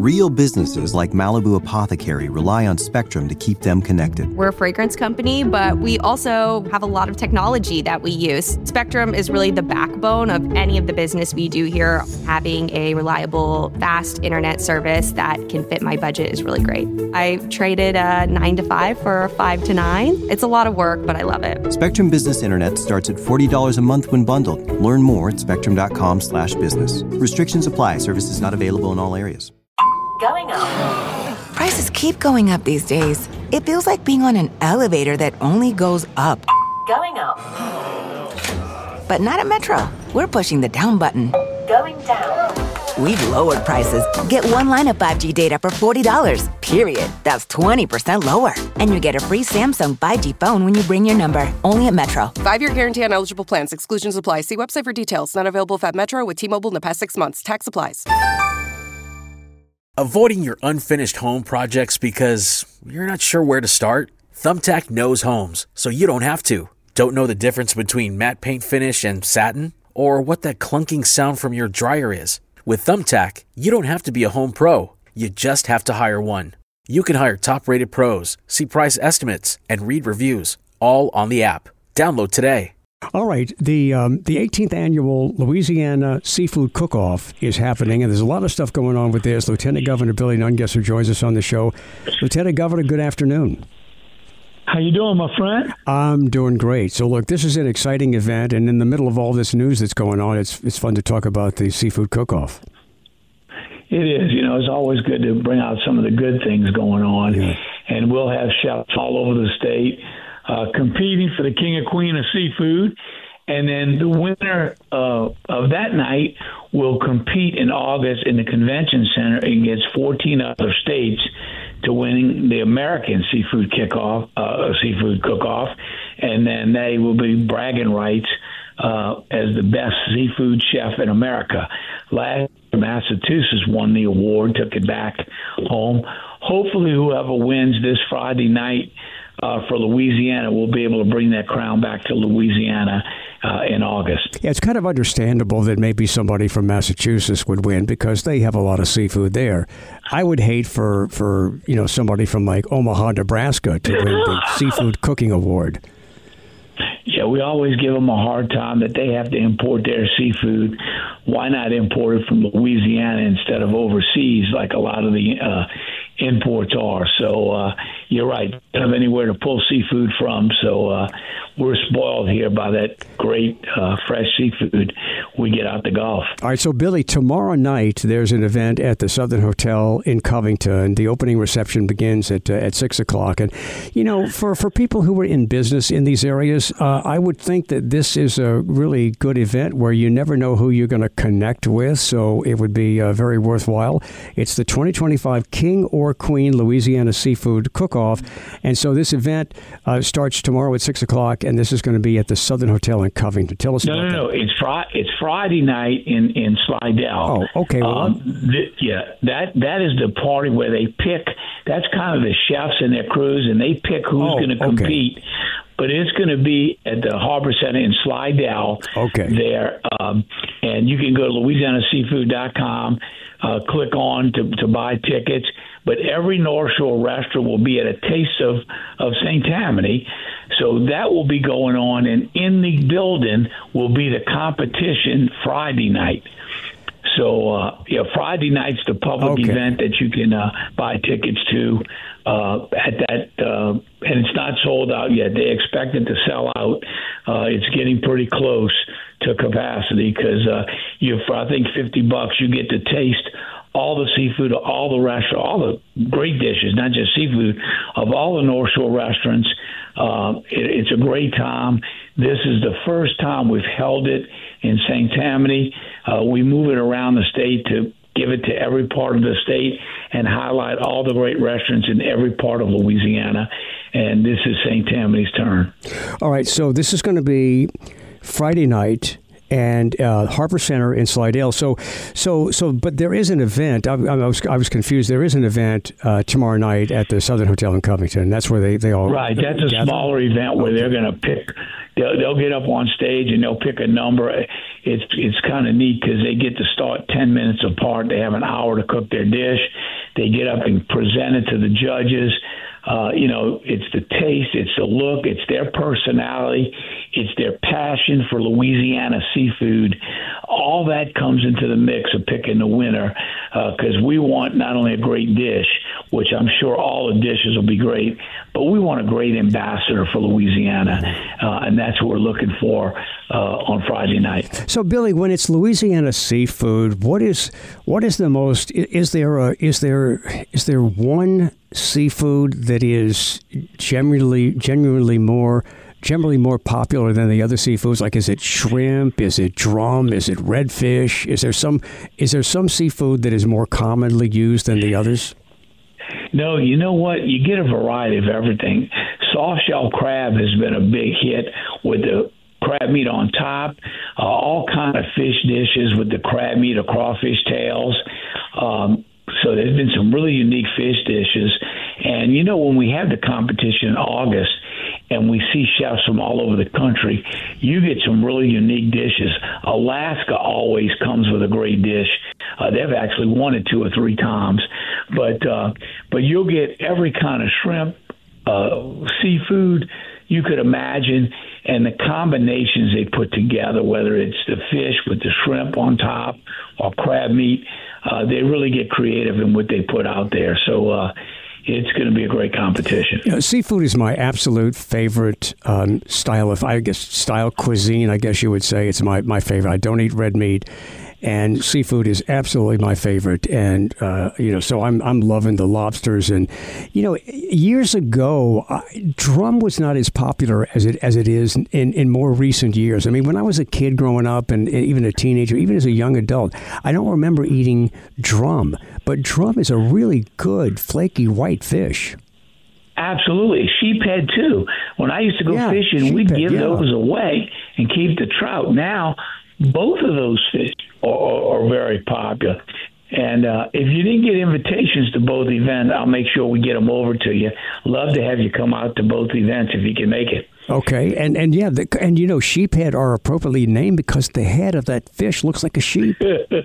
Real businesses like Malibu Apothecary rely on Spectrum to keep them connected. We're a fragrance company, but we also have a lot of technology that we use. Spectrum is really the backbone of any of the business we do here. Having a reliable, fast internet service that can fit my budget is really great. I traded a 9 to 5 for a 5 to 9. It's a lot of work, but I love it. Spectrum Business Internet starts at $40 a month when bundled. Learn more at spectrum.com/business. Restrictions apply. Services not available in all areas. Going up. Prices keep going up these days. It feels like being on an elevator that only goes up. Going up. But not at Metro. We're pushing the down button. Going down. We've lowered prices. Get one line of 5G data for $40, period. That's 20% lower. And you get a free Samsung 5G phone when you bring your number. Only at Metro. 5-year guarantee on eligible plans. Exclusions apply. See website for details. Not available at Metro with T-Mobile in the past 6 months. Tax applies. Avoiding your unfinished home projects because you're not sure where to start? Thumbtack knows homes, so you don't have to. Don't know the difference between matte paint finish and satin? Or what that clunking sound from your dryer is? With Thumbtack, you don't have to be a home pro. You just have to hire one. You can hire top-rated pros, see price estimates, and read reviews, all on the app. Download today. All right, the 18th annual Louisiana Seafood Cook-Off is happening, and there's a lot of stuff going on with this. Lieutenant Governor Billy Nungesser joins us on the show. Lieutenant Governor, good afternoon. How you doing, my friend? I'm doing great. So, look, this is an exciting event, and in the middle of all this news that's going on, it's fun to talk about the Seafood Cook-Off. It is. You know, it's always good to bring out some of the good things going on, and we'll have chefs all over the state competing for the king and queen of seafood. And then the winner of that night will compete in August in the convention center against 14 other states to winning the American Seafood Seafood Cook-Off. And then they will be bragging rights as the best seafood chef in America. Last year, Massachusetts won the award, took it back home. Hopefully, whoever wins this Friday night for Louisiana will be able to bring that crown back to Louisiana in August. Yeah, it's kind of understandable that maybe somebody from Massachusetts would win because they have a lot of seafood there. I would hate for somebody from like Omaha, Nebraska to win the Seafood Cooking Award. Yeah, we always give them a hard time that they have to import their seafood. Why not import it from Louisiana instead of overseas like a lot of the imports are? So you're right. Don't have anywhere to pull seafood from. So we're spoiled here by that great fresh seafood we get out the Gulf. All right. So, Billy, tomorrow night there's an event at the Southern Hotel in Covington. The opening reception begins at 6 o'clock. And, you know, for people who are in business in these areas, I would think that this is a really good event where you never know who you're going to connect with. So it would be very worthwhile. It's the 2025 King or Queen Louisiana Seafood Cook-Off. And so this event starts tomorrow at 6 o'clock, and this is going to be at the Southern Hotel in Covington. Tell us about that. No. It's Friday night in Slidell. Oh, okay. Well, that is the party where they pick. That's kind of the chefs and their crews, and they pick who's going to compete. But it's going to be at the Harbor Center in Slidell. Okay. There, and you can go to LouisianaSeafood.com, click on to buy tickets. But every North Shore restaurant will be at a taste of St. Tammany. So that will be going on, and in the building will be the competition Friday night. So, Friday night's the public event that you can buy tickets to at that, and it's not sold out yet. They expect it to sell out. It's getting pretty close to capacity because for I think $50, you get to taste all the seafood, all the restaurants, all the great dishes, not just seafood, of all the North Shore restaurants. It's a great time. This is the first time we've held it in St. Tammany. We move it around the state to give it to every part of the state and highlight all the great restaurants in every part of Louisiana. And this is St. Tammany's turn. All right, so this is going to be Friday night and Harbor Center in Slidell. But there is an event. I was confused. There is an event tomorrow night at the Southern Hotel in Covington. That's where they all right. That's a smaller event where they're going to pick. They'll get up on stage and they'll pick a number. It's kind of neat because they get to start 10 minutes apart. They have an hour to cook their dish. They get up and present it to the judges. It's the taste, it's the look, it's their personality, it's their passion for Louisiana seafood. All that comes into the mix of picking the winner, because we want not only a great dish, which I'm sure all the dishes will be great, but we want a great ambassador for Louisiana, and that's what we're looking for on Friday night. So, Billy, when it's Louisiana seafood, what is the most? Is there one seafood that is genuinely more popular than the other seafoods? Like, is it shrimp? Is it drum? Is it redfish? Is there some seafood that is more commonly used than the others? No, you know what? You get a variety of everything. Soft shell crab has been a big hit with the crab meat on top. All kind of fish dishes with the crab meat or crawfish tails. So there's been some really unique fish dishes. And, when we have the competition in August and we see chefs from all over the country, you get some really unique dishes. Alaska always comes with a great dish. They've actually won it 2 or 3 times. But you'll get every kind of shrimp, seafood you could imagine, and the combinations they put together, whether it's the fish with the shrimp on top or crab meat, they really get creative in what they put out there. So it's going to be a great competition. Seafood is my absolute favorite style cuisine, I guess you would say. It's my favorite. I don't eat red meat. And seafood is absolutely my favorite, and so I'm loving the lobsters. And years ago, drum was not as popular as it is in more recent years. I mean, when I was a kid growing up, and even a teenager, even as a young adult, I don't remember eating drum. But drum is a really good flaky white fish. Absolutely. Sheephead, too. When I used to go fishing, we'd give those away and keep the trout. Now, both of those fish are very popular. And if you didn't get invitations to both events, I'll make sure we get them over to you. Love to have you come out to both events if you can make it. Okay. And sheephead are appropriately named because the head of that fish looks like a sheep.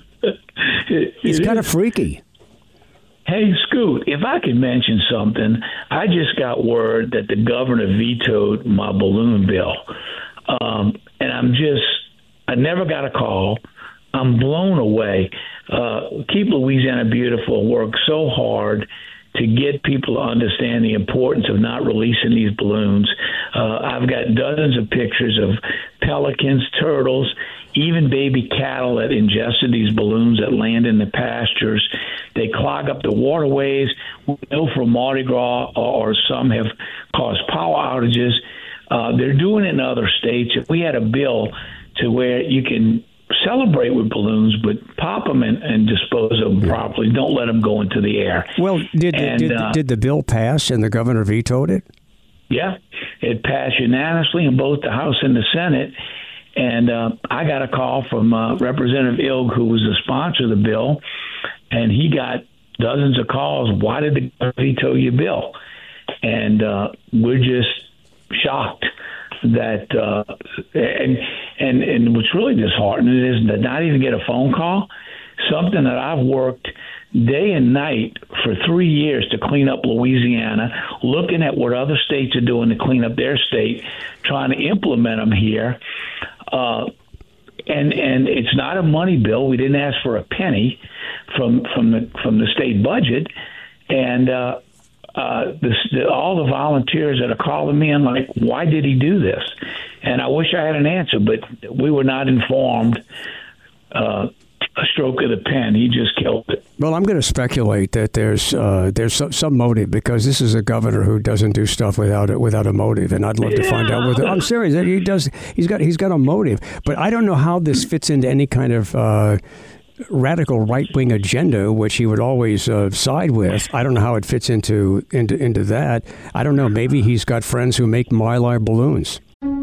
It's kind of freaky. Hey, Scoot, if I could mention something, I just got word that the governor vetoed my balloon bill. And I never got a call. I'm blown away. Keep Louisiana Beautiful worked so hard to get people to understand the importance of not releasing these balloons. I've got dozens of pictures of pelicans, turtles, even baby cattle that ingested these balloons that land in the pastures. They clog up the waterways. We know from Mardi Gras, or some have caused power outages. They're doing it in other states. If we had a bill to where you can celebrate with balloons, but pop them and dispose of them properly. Don't let them go into the air. Well, did the bill pass and the governor vetoed it? Yeah, it passed unanimously in both the House and the Senate. And I got a call from Representative Ilg, who was the sponsor of the bill, and he got dozens of calls. Why did the governor veto your bill? And we're just shocked that and what's really disheartening is to not even get a phone call. Something that I've worked day and night for 3 years to clean up Louisiana, looking at what other states are doing to clean up their state, trying to implement them here. And it's not a money bill. We didn't ask for a penny from the state budget, and all the volunteers that are calling me, I'm like, why did he do this? And I wish I had an answer, but we were not informed. A stroke of the pen. He just killed it. Well, I'm going to speculate that there's some motive, because this is a governor who doesn't do stuff without a motive, and I'd love to find out whether I'm serious that he does. He's got a motive, but I don't know how this fits into any kind of radical right-wing agenda, which he would always side with. I don't know how it fits into that. I don't know. Maybe he's got friends who make Mylar balloons.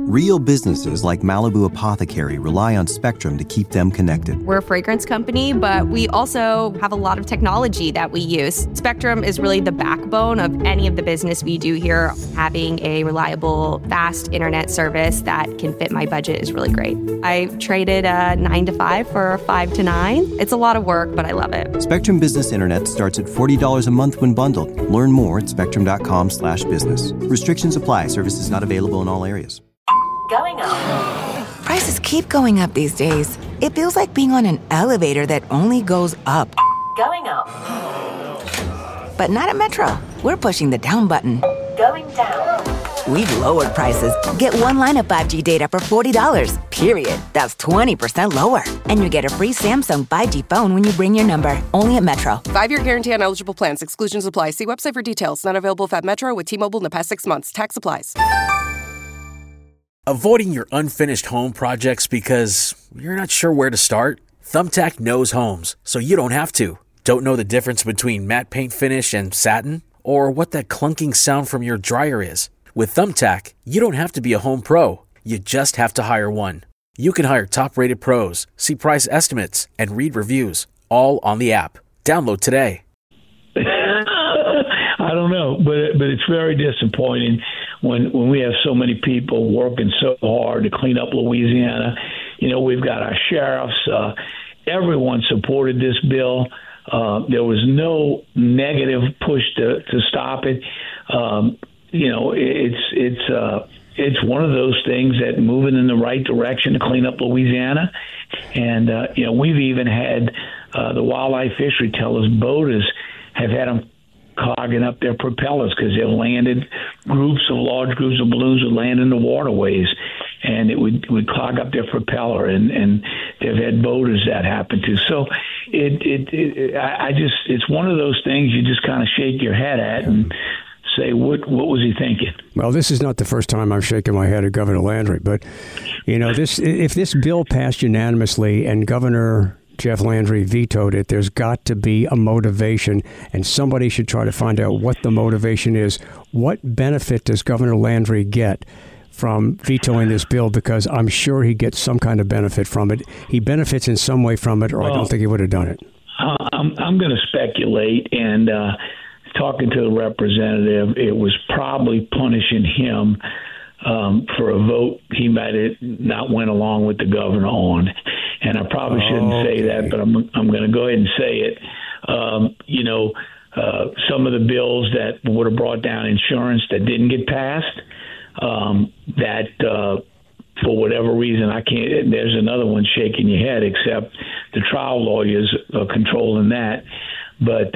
Real businesses like Malibu Apothecary rely on Spectrum to keep them connected. We're a fragrance company, but we also have a lot of technology that we use. Spectrum is really the backbone of any of the business we do here. Having a reliable, fast internet service that can fit my budget is really great. I traded a 9 to 5 for a 5 to 9. It's a lot of work, but I love it. Spectrum Business Internet starts at $40 a month when bundled. Learn more at spectrum.com/business. Restrictions apply. Services not available in all areas. Going up. Prices keep going up these days. It feels like being on an elevator that only goes up. Going up. But not at Metro. We're pushing the down button. Going down. We've lowered prices. Get one line of 5G data for $40, period. That's 20% lower. And you get a free Samsung 5G phone when you bring your number. Only at Metro. 5-year guarantee on eligible plans. Exclusions apply. See website for details. Not available at Metro with T-Mobile in the past 6 months. Tax applies. Avoiding your unfinished home projects because you're not sure where to start? Thumbtack knows homes, so you don't have to. Don't know the difference between matte paint finish and satin? Or what that clunking sound from your dryer is? With Thumbtack, you don't have to be a home pro. You just have to hire one. You can hire top-rated pros, see price estimates, and read reviews, all on the app. Download today. I don't know, but it's very disappointing when we have so many people working so hard to clean up Louisiana. You know, we've got our sheriffs. Everyone supported this bill. There was no negative push to stop it. You know, it's one of those things that moving in the right direction to clean up Louisiana. And, you know, we've even had the wildlife fishery tell us boaters have had them clogging up their propellers because they've landed large groups of balloons would land in the waterways, and it would clog up their propeller, and they've had boaters that happen to. So it's one of those things you just kind of shake your head at and say, what was he thinking? Well, this is not the first time I've shaken my head at Governor Landry, but you know, if this bill passed unanimously and Governor Jeff Landry vetoed it, there's got to be a motivation, and somebody should try to find out what the motivation is. What benefit does Governor Landry get from vetoing this bill? Because I'm sure he gets some kind of benefit from it. He benefits in some way from it, or I don't think he would have done it. I'm going to speculate, and talking to the representative, it was probably punishing him for a vote he might have not went along with the governor on. And I probably shouldn't say that, but I'm going to go ahead and say it. You know, some of the bills that would have brought down insurance that didn't get passed, for whatever reason, I can't. There's another one shaking your head, except the trial lawyers are controlling that. But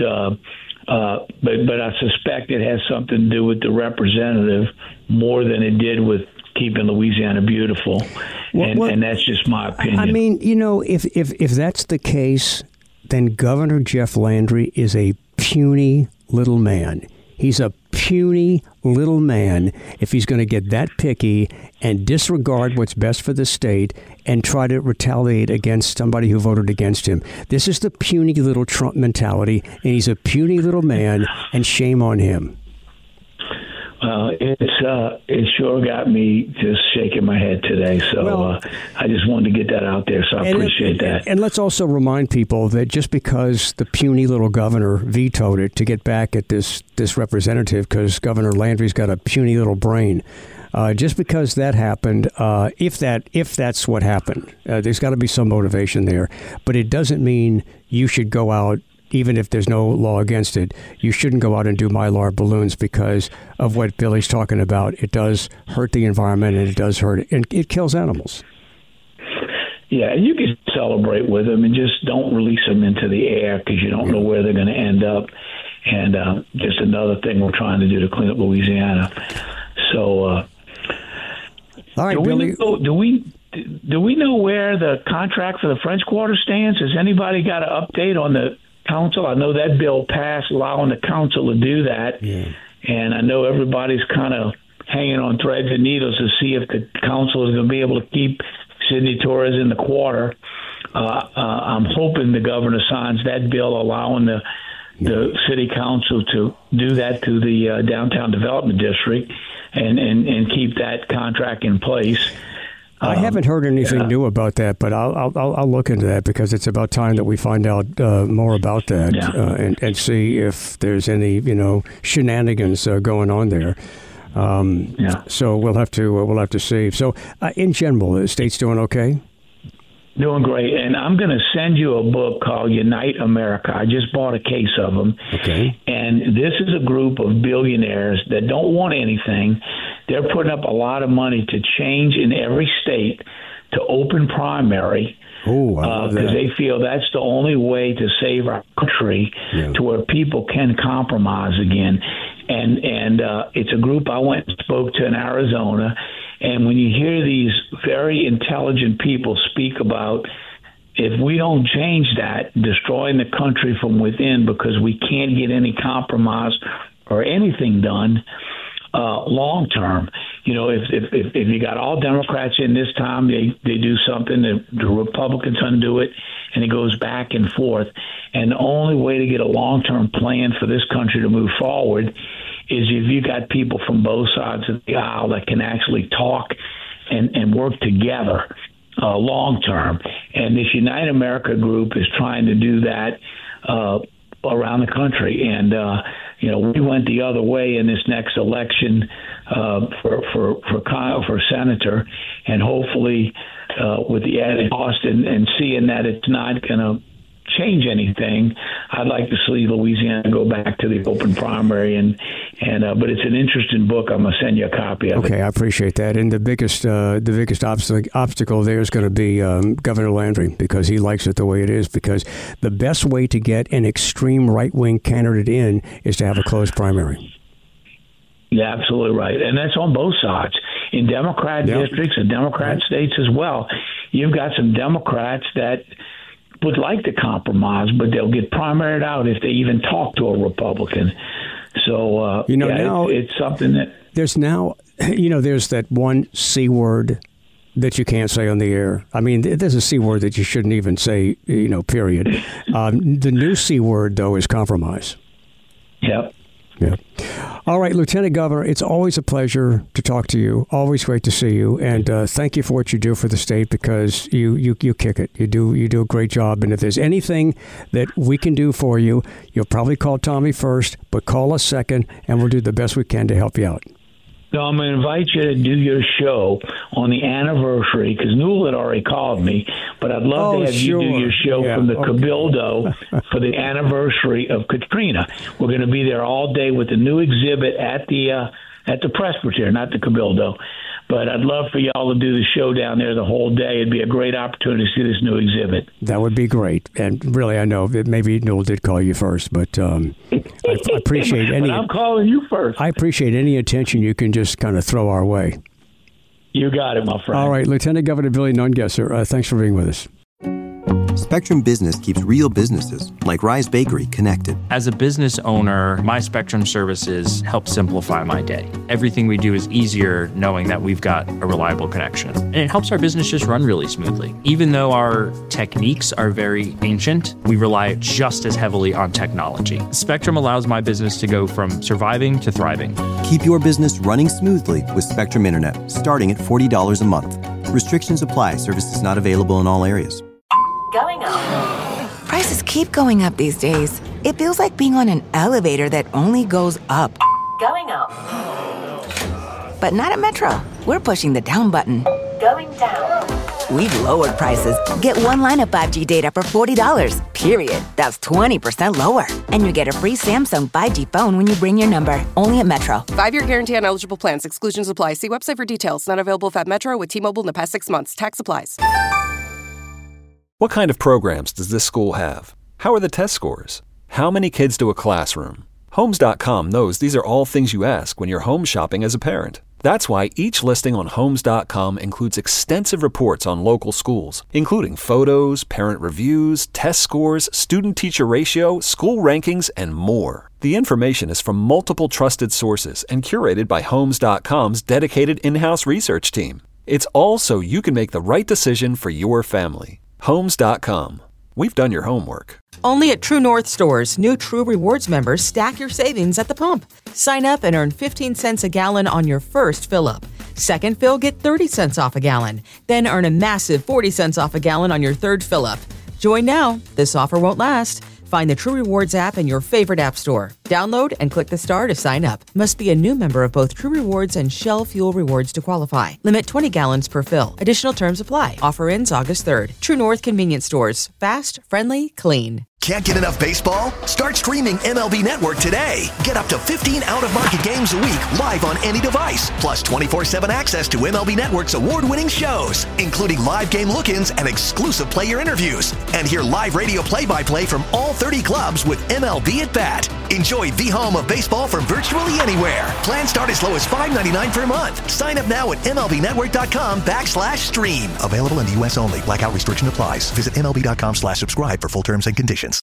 I suspect it has something to do with the representative more than it did with keeping Louisiana beautiful. And that's just my opinion. I mean, you know, if that's the case, then Governor Jeff Landry is a puny little man. He's a puny little man if he's going to get that picky and disregard what's best for the state and try to retaliate against somebody who voted against him. This is the puny little Trump mentality, and he's a puny little man, and shame on him. It sure got me just shaking my head today. So I just wanted to get that out there. So I appreciate that. And let's also remind people that just because the puny little governor vetoed it to get back at this representative, because Governor Landry's got a puny little brain, just because that happened, if that's what happened, there's got to be some motivation there. But it doesn't mean you should go out. Even if there's no law against it, you shouldn't go out and do Mylar balloons because of what Billy's talking about. It does hurt the environment, and it does hurt, and it kills animals. Yeah, and you can celebrate with them and just don't release them into the air because you don't know where they're going to end up. And just another thing we're trying to do to clean up Louisiana. So, all right, Billy. Do we know where the contract for the French Quarter stands? Has anybody got an update on the council? I know that bill passed allowing the council to do that. Yeah. And I know everybody's kind of hanging on threads and needles to see if the council is going to be able to keep Sidney Torres in the quarter. I'm hoping the governor signs that bill allowing the city council to do that to the downtown development district. and keep that contract in place. I haven't heard anything new about that, but I'll look into that because it's about time that we find out more about that and see if there's any shenanigans going on there. So we'll have to see. So in general, the state's doing okay. Doing great, and I'm going to send you a book called Unite America. I just bought a case of them. Okay. And this is a group of billionaires that don't want anything. They're putting up a lot of money to change in every state to open primary. Because they feel that's the only way to save our country to where people can compromise again. And it's a group I went and spoke to in Arizona. And when you hear these very intelligent people speak about if we don't change that, destroying the country from within because we can't get any compromise or anything done long term. If you got all Democrats in this time, they do something, the Republicans undo it, and it goes back and forth. And the only way to get a long-term plan for this country to move forward is if you got people from both sides of the aisle that can actually talk and work together long term. And this Unite America group is trying to do that around the country. And we went the other way in this next election for senator, and hopefully with the added cost and seeing that it's not going to change anything, I'd like to see Louisiana go back to the open primary, but it's an interesting book. I'm gonna send you a copy of it. Okay, I appreciate that. And the biggest obstacle there is going to be Governor Landry, because he likes it the way it is. Because the best way to get an extreme right wing candidate in is to have a closed primary. Yeah, absolutely right, and that's on both sides. In Democrat districts and Democrat states as well, you've got some Democrats that would like to compromise, but they'll get primaried out if they even talk to a Republican. So, now it's something that... There's that one C word that you can't say on the air. I mean, there's a C word that you shouldn't even say, period. The new C word, though, is compromise. Yep. Yeah. All right, Lieutenant Governor, it's always a pleasure to talk to you. Always great to see you, and thank you for what you do for the state, because you kick it. You do a great job, and if there's anything that we can do for you, you'll probably call Tommy first, but call us second, and we'll do the best we can to help you out. So I'm going to invite you to do your show on the anniversary, because Newell had already called me, but I'd love to have you do your show from the Cabildo for the anniversary of Katrina. We're going to be there all day with the new exhibit at the Presbyterian, not the Cabildo. But I'd love for y'all to do the show down there the whole day. It'd be a great opportunity to see this new exhibit. That would be great. And really, I know that maybe Newell did call you first, but I appreciate any... But I'm calling you first. I appreciate any attention you can just kind of throw our way. You got it, my friend. All right, Lieutenant Governor Billy Nungesser, thanks for being with us. Spectrum Business keeps real businesses, like Rise Bakery, connected. As a business owner, my Spectrum services help simplify my day. Everything we do is easier knowing that we've got a reliable connection. And it helps our business just run really smoothly. Even though our techniques are very ancient, we rely just as heavily on technology. Spectrum allows my business to go from surviving to thriving. Keep your business running smoothly with Spectrum Internet, starting at $40 a month. Restrictions apply. Services not available in all areas. Going up. Prices keep going up these days. It feels like being on an elevator that only goes up. Going up. But not at Metro. We're pushing the down button. Going down. We've lowered prices. Get one line of 5G data for $40, period. That's 20% lower. And you get a free Samsung 5G phone when you bring your number. Only at Metro. 5-year guarantee on eligible plans. Exclusions apply. See website for details. Not available at Metro with T-Mobile in the past 6 months. Tax applies. What kind of programs does this school have? How are the test scores? How many kids do a classroom? Homes.com knows these are all things you ask when you're home shopping as a parent. That's why each listing on Homes.com includes extensive reports on local schools, including photos, parent reviews, test scores, student-teacher ratio, school rankings, and more. The information is from multiple trusted sources and curated by Homes.com's dedicated in-house research team. It's all so you can make the right decision for your family. Homes.com. We've done your homework. Only at True North stores, new True Rewards members stack your savings at the pump. Sign up and earn 15 cents a gallon on your first fill-up. Second fill, get 30 cents off a gallon. Then earn a massive 40 cents off a gallon on your third fill-up. Join now. This offer won't last. Find the True Rewards app in your favorite app store. Download and click the star to sign up. Must be a new member of both True Rewards and Shell Fuel Rewards to qualify. Limit 20 gallons per fill. Additional terms apply. Offer ends August 3rd. True North Convenience Stores. Fast, friendly, clean. Can't get enough baseball? Start streaming MLB Network today. Get up to 15 out-of-market games a week live on any device. Plus 24/7 access to MLB Network's award-winning shows, including live game look-ins and exclusive player interviews. And hear live radio play-by-play from all 30 clubs with MLB at Bat. Enjoy the home of baseball from virtually anywhere. Plans start as low as $5.99 per month. Sign up now at MLBnetwork.com/stream. Available in the U.S. only. Blackout restriction applies. Visit MLB.com/subscribe for full terms and conditions.